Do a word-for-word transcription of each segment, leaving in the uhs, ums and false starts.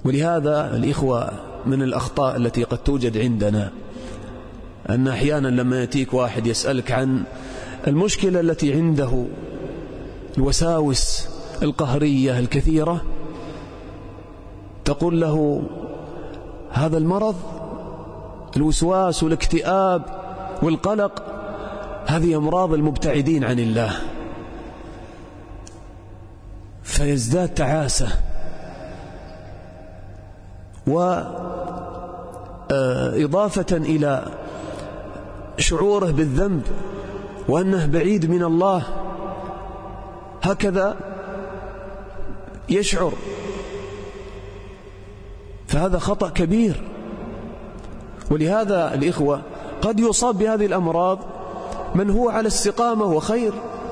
ولهذا الإخوة من الأخطاء التي قد توجد عندنا أن أحيانا لما يأتيك واحد يسألك عن المشكلة التي عنده، الوساوس القهرية الكثيرة، تقول له هذا المرض، الوسواس والاكتئاب والقلق، هذه أمراض المبتعدين عن الله، فيزداد تعاسة وإضافة إلى شعوره بالذنب وأنه بعيد من الله، هكذا يشعر، فهذا خطأ كبير. ولهذا الإخوة قد يصاب بهذه الأمراض من هو على استقامة وخير.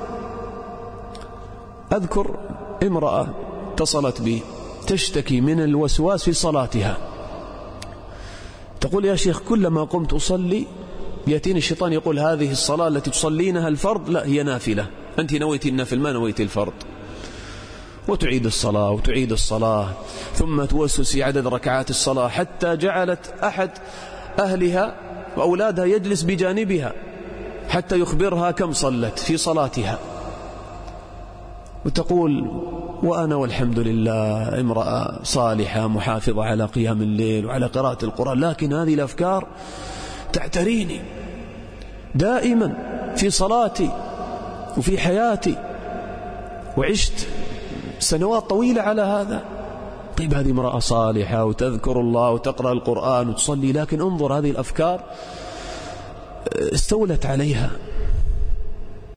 أذكر امرأة اتصلت بي تشتكي من الوسواس في صلاتها، تقول يا شيخ كلما قمت أصلي يأتيني الشيطان يقول هذه الصلاة التي تصلينها الفرض، لا هي نافلة، أنت نويت النافل ما نويت الفرض، وتعيد الصلاة وتعيد الصلاة، ثم توسوس في عدد ركعات الصلاة، حتى جعلت أحد أهلها وأولادها يجلس بجانبها حتى يخبرها كم صلت في صلاتها، وتقول وأنا والحمد لله امرأة صالحة محافظة على قيام الليل وعلى قراءة القرآن، لكن هذه الأفكار تعتريني دائما في صلاتي وفي حياتي، وعشت سنوات طويلة على هذا. طيب هذه امرأة صالحة وتذكر الله وتقرأ القرآن وتصلي، لكن انظر هذه الأفكار استولت عليها.